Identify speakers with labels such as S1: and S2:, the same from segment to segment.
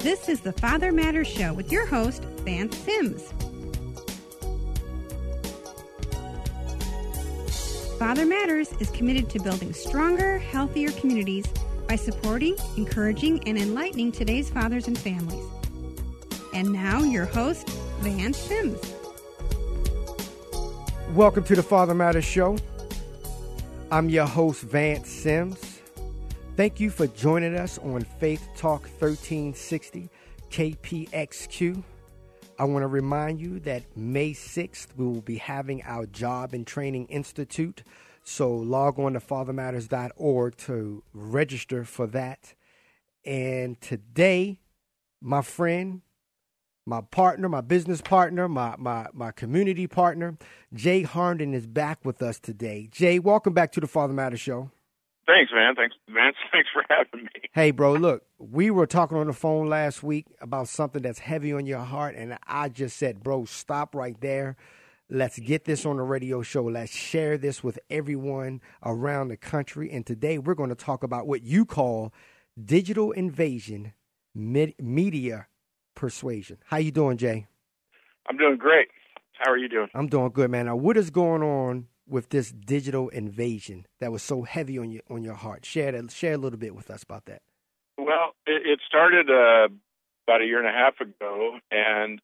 S1: This is the Father Matters Show with your host, Vance Sims. Father Matters is committed to building stronger, healthier communities by supporting, encouraging, and enlightening today's fathers and families. And now, your host, Vance Sims.
S2: Welcome to the Father Matters Show. I'm your host, Vance Sims. Thank you for joining us on Faith Talk 1360 KPXQ. I want to remind you that May 6th, we will be having our Job and Training Institute. So log on to fathermatters.org to register for that. And today, my friend, my partner, my business partner, my community partner, Jay Harnden is back with us today. Jay, welcome back to the Father Matters Show.
S3: Thanks, man. Thanks, Vance. Thanks for having me.
S2: Hey, bro, look, we were talking on the phone last week about something that's heavy on your heart, and I just said, bro, stop right there. Let's get this on the radio show. Let's share this with everyone around the country. And today we're going to talk about what you call digital invasion, media persuasion. How you doing, Jay?
S3: I'm doing great. How are you doing?
S2: I'm doing good, man. Now, what is going on with this digital invasion that was so heavy on your heart? Share a little bit with us about that.
S3: Well, it started about a year and a half ago, and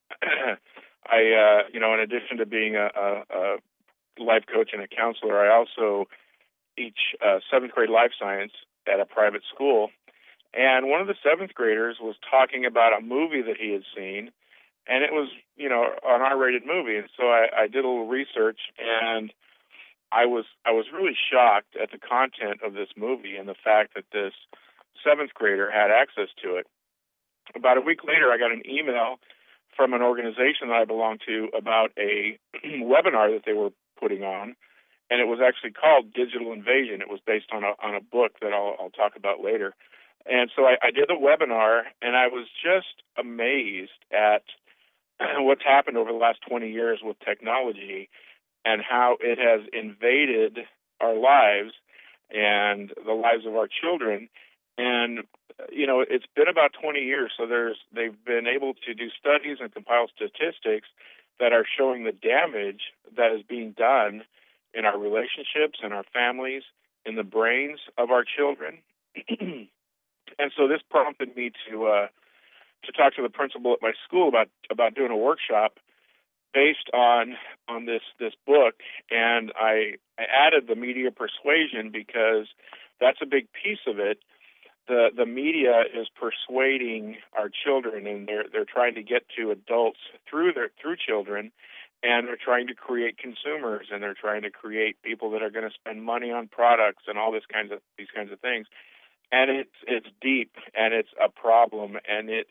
S3: I, in addition to being a life coach and a counselor, I also teach seventh grade life science at a private school. And one of the seventh graders was talking about a movie that he had seen, and it was, an R-rated movie. And so I did a little research, and I was really shocked at the content of this movie and the fact that this seventh grader had access to it. About a week later, I got an email from an organization that I belong to about a webinar that they were putting on, and it was actually called Digital Invasion. It was based on a book that I'll talk about later. And so I did the webinar, and I was just amazed at what's happened over the last 20 years with technology and how it has invaded our lives and the lives of our children. And, it's been about 20 years, so they've been able to do studies and compile statistics that are showing the damage that is being done in our relationships and our families, in the brains of our children. And so this prompted me to talk to the principal at my school about doing a workshop based on this book, and I added the media persuasion because that's a big piece of it. The media is persuading our children, and they're trying to get to adults through children, and they're trying to create consumers, and they're trying to create people that are going to spend money on products and all these kinds of things. And it's deep, and it's a problem, and it's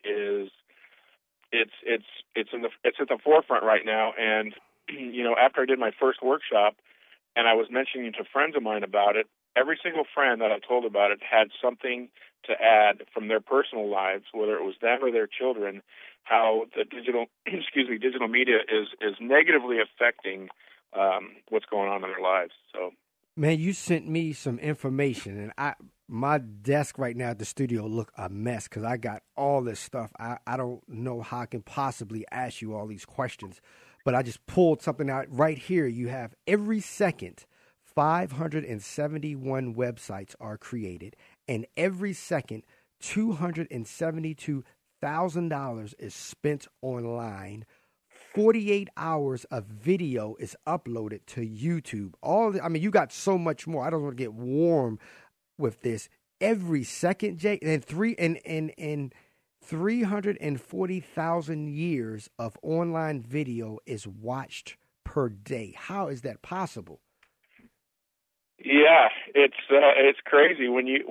S3: at the forefront right now. And after I did my first workshop, and I was mentioning to friends of mine about it, every single friend that I told about it had something to add from their personal lives, whether it was them or their children, how the digital media is negatively affecting what's going on in their lives. So,
S2: man, you sent me some information, and my desk right now at the studio look a mess because I got all this stuff. I don't know how I can possibly ask you all these questions, but I just pulled something out right here. You have every second 571 websites are created, and every second $272,000 is spent online. 48 hours of video is uploaded to YouTube. You got so much more. I don't want to get warm with this. Every second, Jay, and 340,000 years of online video is watched per day. How is that possible?
S3: Yeah, it's crazy when you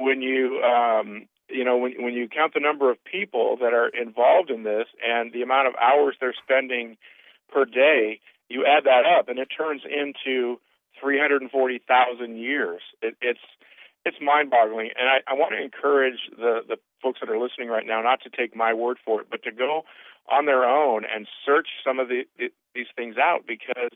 S3: count the number of people that are involved in this and the amount of hours they're spending per day. You add that up, and it turns into 340,000 years. It's mind-boggling, and I want to encourage the folks that are listening right now not to take my word for it, but to go on their own and search some of these things out, because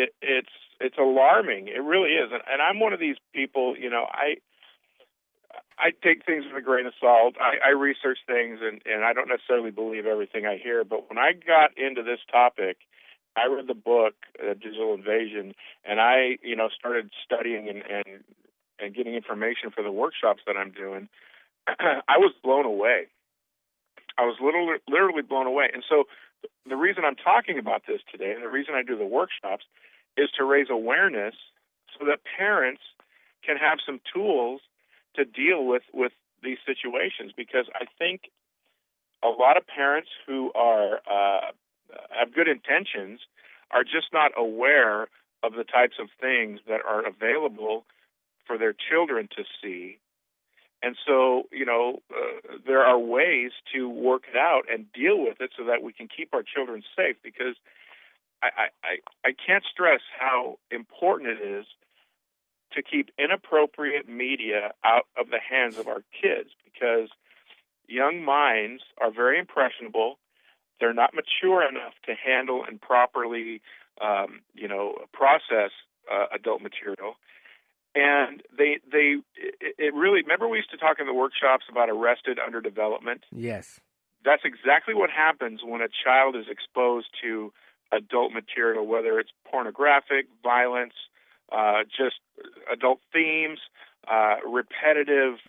S3: it's alarming. It really is, and I'm one of these people. I take things with a grain of salt. I research things, and I don't necessarily believe everything I hear. But when I got into this topic, I read the book, Digital Invasion, and I, started studying and getting information for the workshops that I'm doing. I was blown away. I was literally blown away. And so the reason I'm talking about this today, and the reason I do the workshops, is to raise awareness so that parents can have some tools to deal with these situations. Because I think a lot of parents who are have good intentions are just not aware of the types of things that are available for their children to see. And so, there are ways to work it out and deal with it so that we can keep our children safe, because I can't stress how important it is to keep inappropriate media out of the hands of our kids, because young minds are very impressionable. They're not mature enough to handle and properly, process adult material. And it really, remember we used to talk in the workshops about arrested underdevelopment?
S2: Yes.
S3: That's exactly what happens when a child is exposed to adult material, whether it's pornographic, violence, just adult themes, repetitive,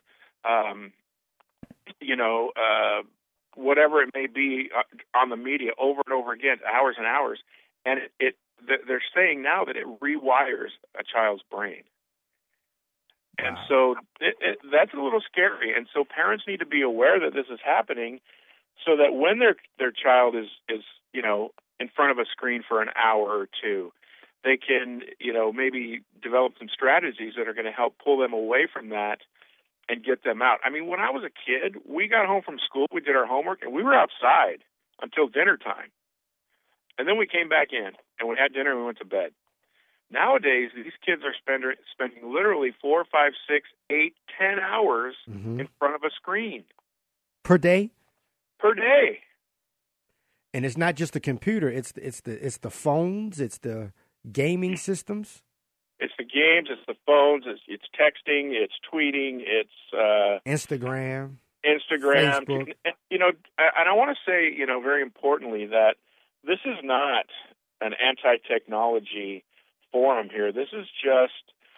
S3: whatever it may be on the media over and over again, hours and hours. And they're saying now that it rewires a child's brain. And so that's a little scary. And so parents need to be aware that this is happening, so that when their child is in front of a screen for an hour or two, they can maybe develop some strategies that are going to help pull them away from that and get them out. I mean, when I was a kid, we got home from school, we did our homework, and we were outside until dinner time. And then we came back in, and we had dinner, and we went to bed. Nowadays, these kids are spending literally 4, 5, 6, 8, 10 hours in front of a screen.
S2: Per day?
S3: Per day.
S2: And it's not just the computer, it's the phones, it's the gaming systems.
S3: It's the games, it's the phones, it's texting, it's tweeting, it's
S2: Instagram,
S3: Facebook. And I want to say, very importantly, that this is not an anti-technology forum here. This is just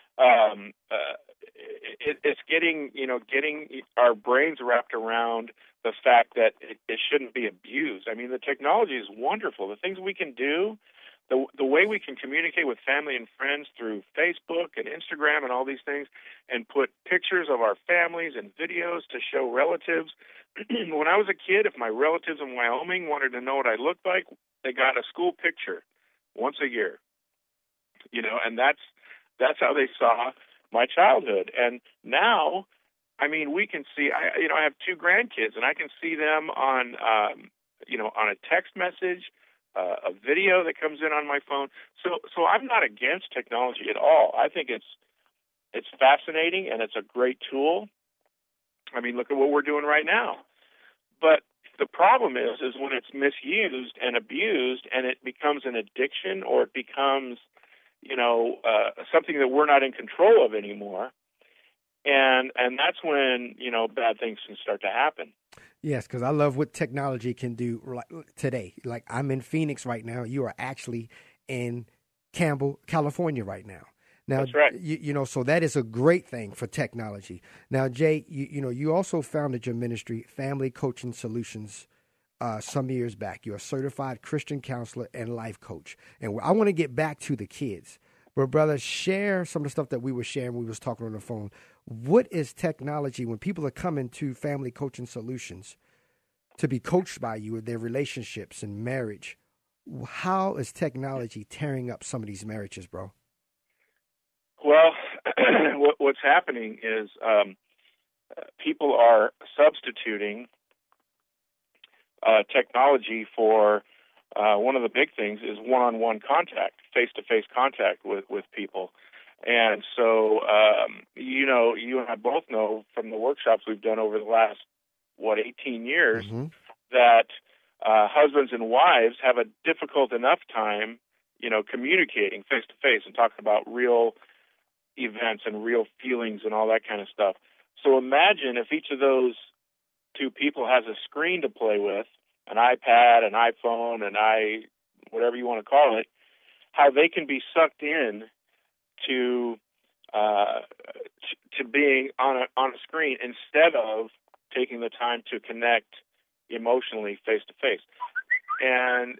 S3: it's getting our brains wrapped around the fact that it shouldn't be abused. I mean, the technology is wonderful. The things we can do, the way we can communicate with family and friends through Facebook and Instagram and all these things, and put pictures of our families and videos to show relatives. When I was a kid, if my relatives in Wyoming wanted to know what I looked like, they got a school picture once a year. And that's how they saw my childhood. And now, I mean, we can see. I have 2 grandkids, and I can see them on a text message, a video that comes in on my phone. So I'm not against technology at all. I think it's fascinating and it's a great tool. I mean, look at what we're doing right now. But the problem is when it's misused and abused, and it becomes an addiction, or it becomes something that we're not in control of anymore. And that's when, bad things can start to happen.
S2: Yes, because I love what technology can do today. Like, I'm in Phoenix right now. You are actually in Campbell, California right now. Now,
S3: that's right.
S2: So that is a great thing for technology. Now, Jay, you also founded your ministry, Family Coaching Solutions, some years back. You're a certified Christian counselor and life coach. And I want to get back to the kids. But, brother, share some of the stuff that we were sharing when we was talking on the phone. What is technology when people are coming to Family Coaching Solutions to be coached by you in their relationships and marriage? How is technology tearing up some of these marriages, bro?
S3: Well, what's happening is people are substituting technology for one of the big things is one-on-one contact, face-to-face contact with people. And so, you and I both know from the workshops we've done over the last, 18 years, that husbands and wives have a difficult enough time, communicating face-to-face and talking about real events and real feelings and all that kind of stuff. So imagine if each of those two people has a screen to play with, an iPad, an iPhone, whatever you want to call it, how they can be sucked in to being on a screen instead of taking the time to connect emotionally face to face. And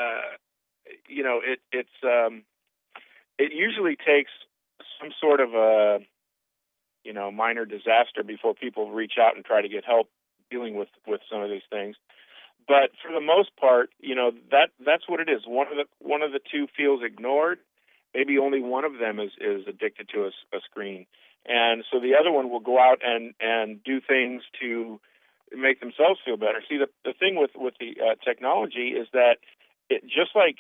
S3: it usually takes some sort of a minor disaster before people reach out and try to get help dealing with some of these things. But for the most part, that's what it is. One of the two feels ignored. Maybe only one of them is addicted to a screen. And so the other one will go out and do things to make themselves feel better. See, the thing with the technology is that it just like,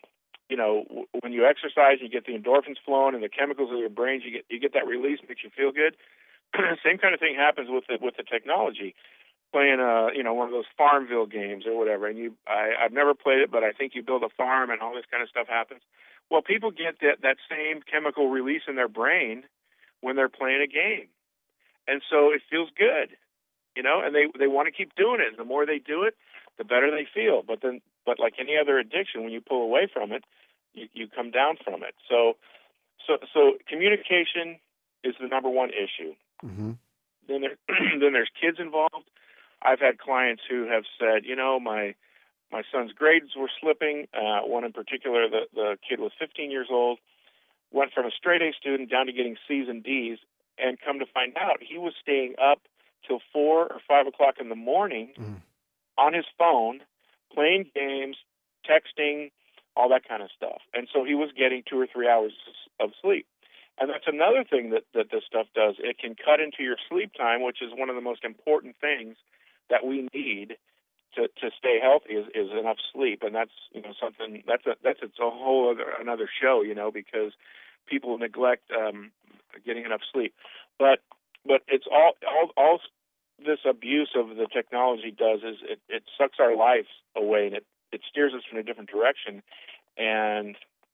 S3: when you exercise, you get the endorphins flowing and the chemicals in your brain, you get that release, makes you feel good. Same kind of thing happens with the technology. Playing one of those Farmville games or whatever, and I've never played it, but I think you build a farm and all this kind of stuff happens. Well, people get that same chemical release in their brain when they're playing a game, and so it feels good, and they want to keep doing it. And the more they do it, the better they feel. But like any other addiction, when you pull away from it, you come down from it. So communication is the number one issue.
S2: Mm-hmm.
S3: Then there's kids involved. I've had clients who have said, my son's grades were slipping. One in particular, the kid was 15 years old, went from a straight A student down to getting C's and D's, and come to find out he was staying up till 4 or 5 o'clock in the morning on his phone, playing games, texting, all that kind of stuff. And so he was getting 2 or 3 hours of sleep. And that's another thing that this stuff does. It can cut into your sleep time, which is one of the most important things that we need to stay healthy is enough sleep. And that's something that's it's a whole another show, because people neglect getting enough sleep. But it's all this abuse of the technology does is it sucks our lives away, and it steers us in a different direction, and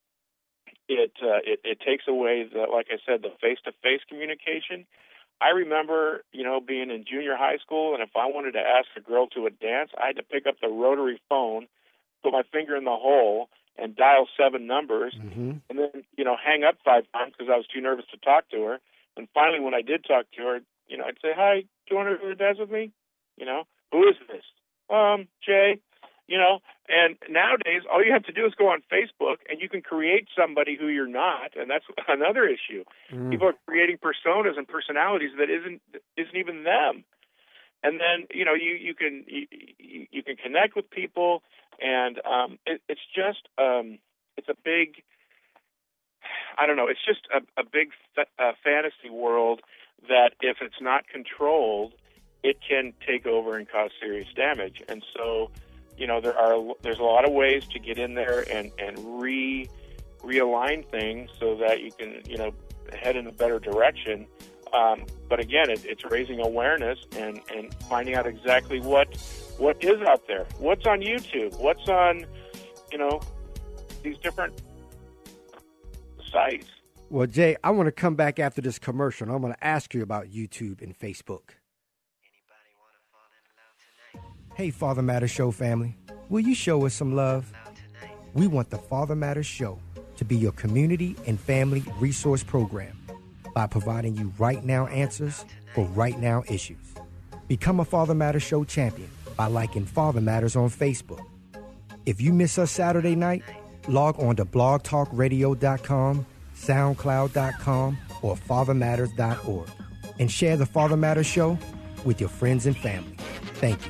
S3: it takes away like I said, the face-to-face communication. I remember, being in junior high school, and if I wanted to ask a girl to a dance, I had to pick up the rotary phone, put my finger in the hole, and dial 7 numbers, and then, hang up 5 times because I was too nervous to talk to her. And finally, when I did talk to her, I'd say, "Hi, do you want to go to dance with me?" "Who is this?" "Jay." And nowadays, all you have to do is go on Facebook, and you can create somebody who you're not, and that's another issue. People are creating personas and personalities that isn't even them. And then you can connect with people, and it's just it's a big, I don't know, it's just a big fantasy world that if it's not controlled, it can take over and cause serious damage. And so there's a lot of ways to get in there and realign things so that you can head in a better direction. But again, it's raising awareness and finding out exactly what is out there, what's on YouTube, what's on these different sites.
S2: Well, Jay, I want to come back after this commercial, and I'm going to ask you about YouTube and Facebook. Hey, Father Matters Show family, will you show us some love? We want the Father Matters Show to be your community and family resource program by providing you right now answers for right now issues. Become a Father Matters Show champion by liking Father Matters on Facebook. If you miss us Saturday night, log on to blogtalkradio.com, soundcloud.com, or fathermatters.org and share the Father Matters Show with your friends and family. Thank you.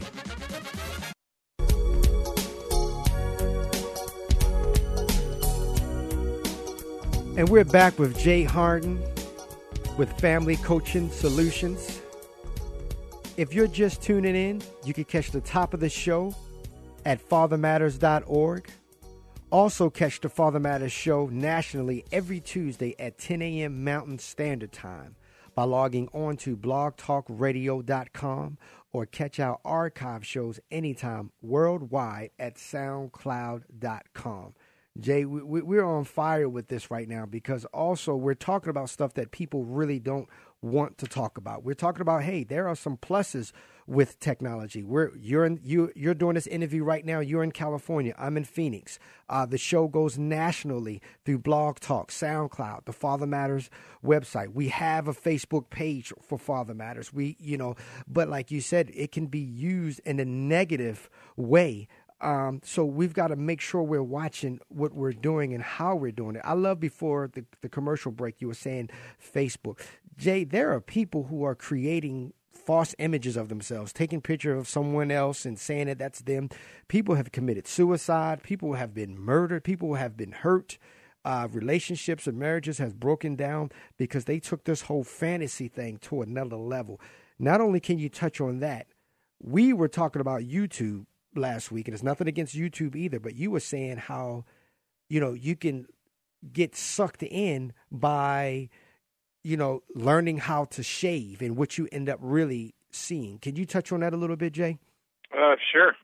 S2: And we're back with Jay Harden with Family Coaching Solutions. If you're just tuning in, you can catch the top of the show at fathermatters.org. Also catch the Father Matters Show nationally every Tuesday at 10 a.m. Mountain Standard Time by logging on to blogtalkradio.com or catch our archive shows anytime worldwide at soundcloud.com. Jay, we're on fire with this right now because also we're talking about stuff that people really don't want to talk about. We're talking about, hey, there are some pluses with technology. You're doing this interview right now. You're in California. I'm in Phoenix. The show goes nationally through Blog Talk, SoundCloud, the Father Matters website. We have a Facebook page for Father Matters. But like you said, it can be used in a negative way. So we've got to make sure we're watching what we're doing and how we're doing it. I love before the commercial break, you were saying Facebook. Jay, there are people who are creating false images of themselves, taking picture of someone else and saying that that's them. People have committed suicide. People have been murdered. People have been hurt. Relationships and marriages have broken down because they took this whole fantasy thing to another level. Not only can you touch on that, we were talking about YouTube last week, and it's nothing against YouTube either, but you were saying how, you can get sucked in by, learning how to shave and what you end up really seeing. Can you touch on that a little bit, Jay?
S3: Sure.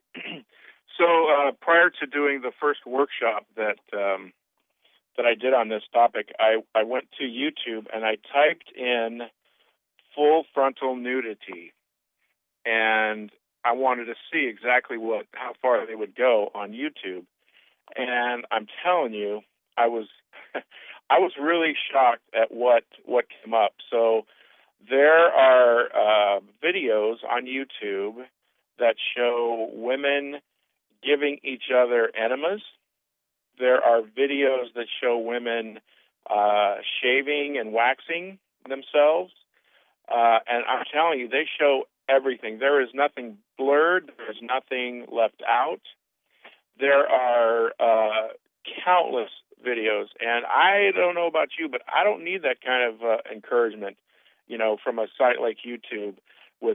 S3: So prior to doing the first workshop that I did on this topic, I went to YouTube and I typed in full frontal nudity, and I wanted to see exactly how far they would go on YouTube. And I'm telling you, I was really shocked at what came up. So there are videos on YouTube that show women giving each other enemas. There are videos that show women shaving and waxing themselves. And I'm telling you, they show everything. There is nothing blurred. There's nothing left out. There are countless videos, and I don't know about you, but I don't need that kind of encouragement, from a site like YouTube with,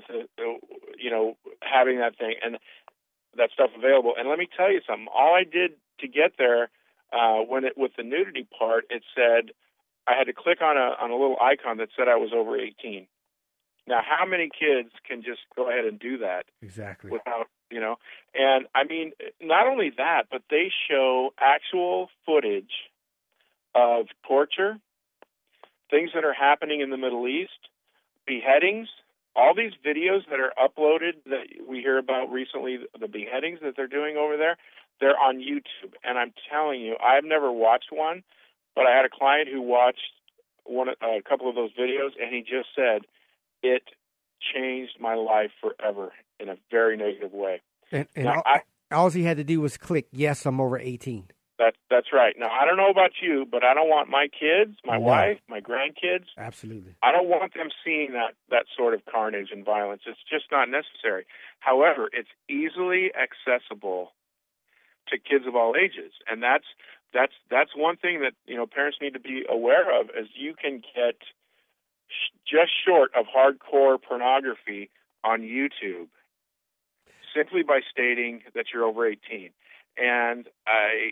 S3: having that thing and that stuff available. And let me tell you something. All I did to get there, with the nudity part, it said I had to click on a little icon that said I was over 18. Now, how many kids can just go ahead and do that?
S2: Exactly.
S3: Without, and I mean, not only that, but they show actual footage of torture, things that are happening in the Middle East, beheadings, all these videos that are uploaded that we hear about recently, the beheadings that they're doing over there, they're on YouTube. And I'm telling you, I've never watched one, but I had a client who watched a couple of those videos, and he just said, it changed my life forever in a very negative way.
S2: And now, all he had to do was click, yes, I'm over 18.
S3: That's right. Now, I don't know about you, but I don't want my kids, my wife, my grandkids.
S2: Absolutely.
S3: I don't want them seeing that sort of carnage and violence. It's just not necessary. However, it's easily accessible to kids of all ages. And that's one thing that, parents need to be aware of, is you can get just short of hardcore pornography on YouTube simply by stating that you're over 18. And I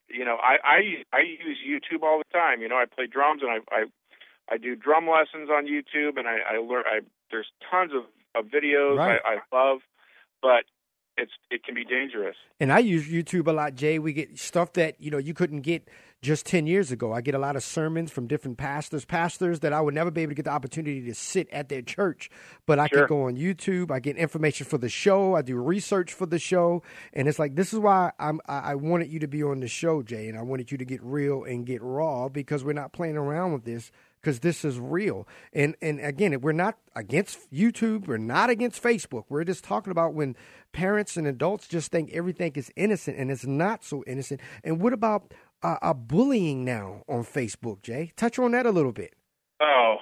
S3: use YouTube all the time. I play drums, and I do drum lessons on YouTube, and I learn. There's tons of videos I love, but it can be dangerous.
S2: And I use YouTube a lot, Jay. We get stuff that you couldn't get just 10 years ago. I get a lot of sermons from different pastors that I would never be able to get the opportunity to sit at their church, but I can go on YouTube. I get information for the show. I do research for the show, and it's like, this is why I wanted you to be on the show, Jay, and I wanted you to get real and get raw, because we're not playing around with this, because this is real. And again, we're not against YouTube. We're not against Facebook. We're just talking about when parents and adults just think everything is innocent, and it's not so innocent. And what about bullying now on Facebook, Jay? Touch on that a little bit.
S3: Oh,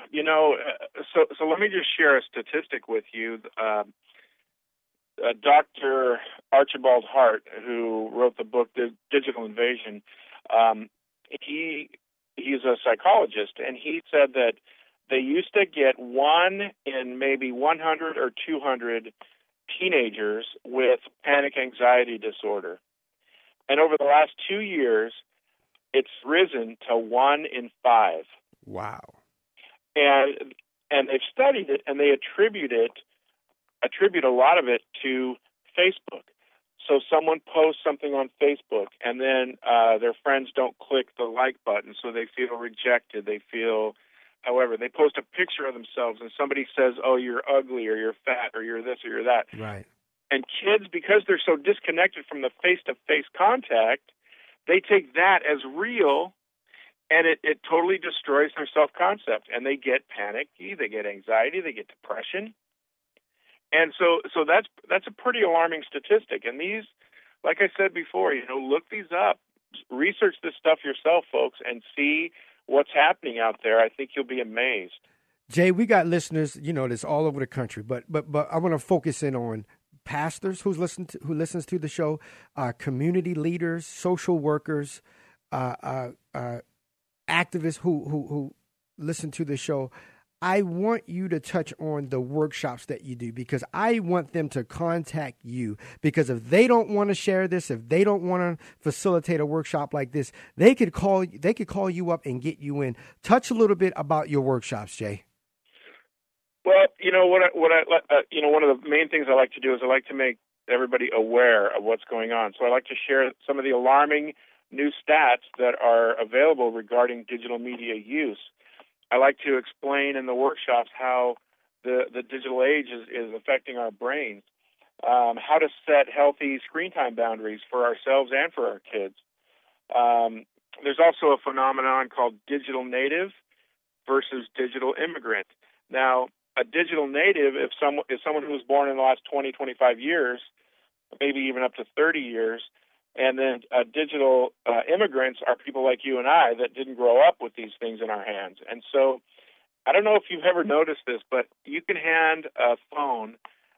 S3: so let me just share a statistic with you. Dr. Archibald Hart, who wrote the book Digital Invasion, he's a psychologist, and he said that they used to get 1 in maybe 100 or 200 teenagers with panic anxiety disorder. And over the last 2 years, it's risen to 1 in 5.
S2: Wow.
S3: And they've studied it, and they attribute a lot of it to Facebook. So someone posts something on Facebook, and then their friends don't click the like button, so they feel rejected. They feel however, they post a picture of themselves and somebody says, oh, you're ugly or you're fat or you're this or you're that.
S2: Right.
S3: And kids, because they're so disconnected from the face-to-face contact, they take that as real, and it totally destroys their self-concept. And they get panicky, they get anxiety, they get depression. And so that's a pretty alarming statistic. And these, like I said before, look these up. Research this stuff yourself, folks, and see what's happening out there. I think you'll be amazed.
S2: Jay, we got listeners, that's all over the country, but I want to focus in on pastors who listens to the show, community leaders, social workers, activists who listen to the show. I want you to touch on the workshops that you do, because I want them to contact you, because if they don't want to share this, if they don't want to facilitate a workshop like this, they could call you up and get you in. Touch a little bit about your workshops, Jay.
S3: Well, one of the main things I like to do is I like to make everybody aware of what's going on. So I like to share some of the alarming new stats that are available regarding digital media use. I like to explain in the workshops how the digital age is affecting our brains, how to set healthy screen time boundaries for ourselves and for our kids. There's also a phenomenon called digital native versus digital immigrant. Now, a digital native is someone who was born in the last 20, 25 years, maybe even up to 30 years. And then digital immigrants are people like you and I that didn't grow up with these things in our hands. And so I don't know if you've ever noticed this, but you can hand a phone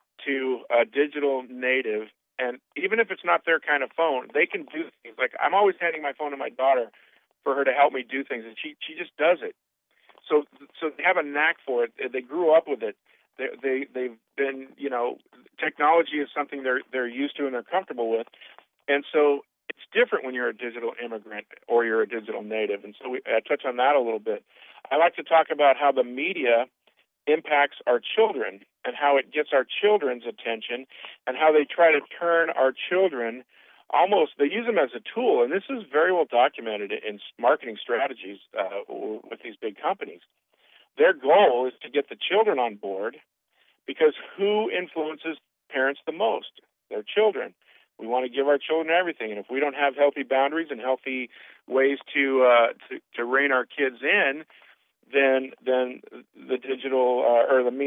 S3: to a digital native, and even if it's not their kind of phone, they can do things. Like, I'm always handing my phone to my daughter for her to help me do things, and she just does it. So they have a knack for it. They grew up with it. They've been, technology is something they're used to and they're comfortable with. And so it's different when you're a digital immigrant or you're a digital native. And so I touch on that a little bit. I like to talk about how the media impacts our children and how it gets our children's attention and how they try to turn our children they use them as a tool. And this is very well documented in marketing strategies with these big companies. Their goal is to get the children on board, because who influences parents the most? Their children. We want to give our children everything, and if we don't have healthy boundaries and healthy ways to rein our kids in, then the digital or the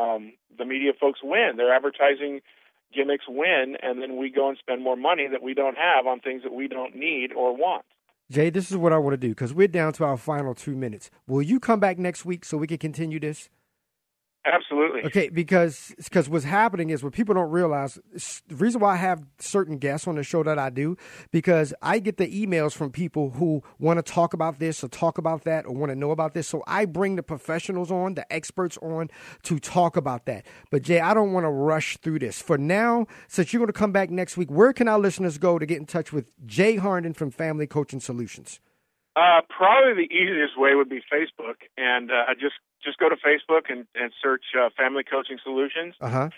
S3: media folks win. Their advertising gimmicks win, and then we go and spend more money that we don't have on things that we don't need or want.
S2: Jay, this is what I want to do, because we're down to our final 2 minutes. Will you come back next week so we can continue this?
S3: Absolutely.
S2: Okay, because what's happening is what people don't realize, the reason why I have certain guests on the show that I do, because I get the emails from people who want to talk about this or talk about that or want to know about this. So I bring the professionals on, the experts on to talk about that. But Jay, I don't want to rush through this. For now, since you're going to come back next week, where can our listeners go to get in touch with Jay Harnden from Family Coaching Solutions?
S3: Probably the easiest way would be Facebook, and just go to Facebook and search Family Coaching Solutions.
S2: Uh-huh.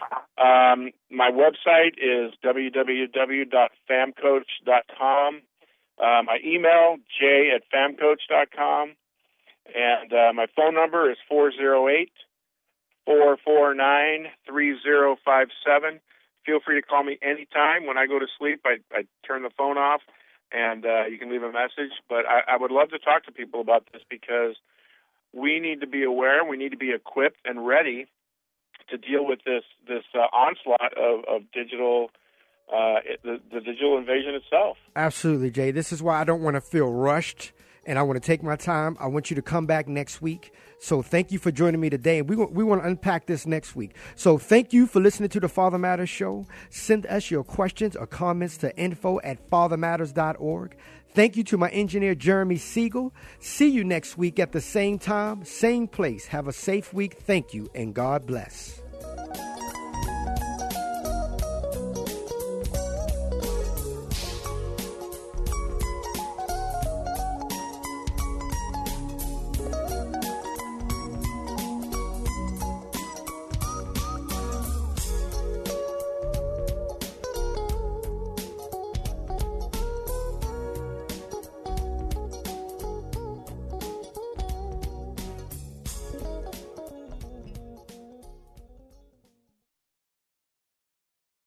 S3: My website is www.famcoach.com. My email, j@famcoach.com. And my phone number is 408-449-3057. Feel free to call me anytime. When I go to sleep, I turn the phone off, and you can leave a message. But I would love to talk to people about this, because we need to be aware, we need to be equipped and ready to deal with this onslaught of digital, the digital invasion itself.
S2: Absolutely, Jay. This is why I don't want to feel rushed, and I want to take my time. I want you to come back next week. So thank you for joining me today, and we want to unpack this next week. So thank you for listening to the Father Matters Show. Send us your questions or comments to info@fathermatters.org. Thank you to my engineer, Jeremy Siegel. See you next week at the same time, same place. Have a safe week. Thank you, and God bless.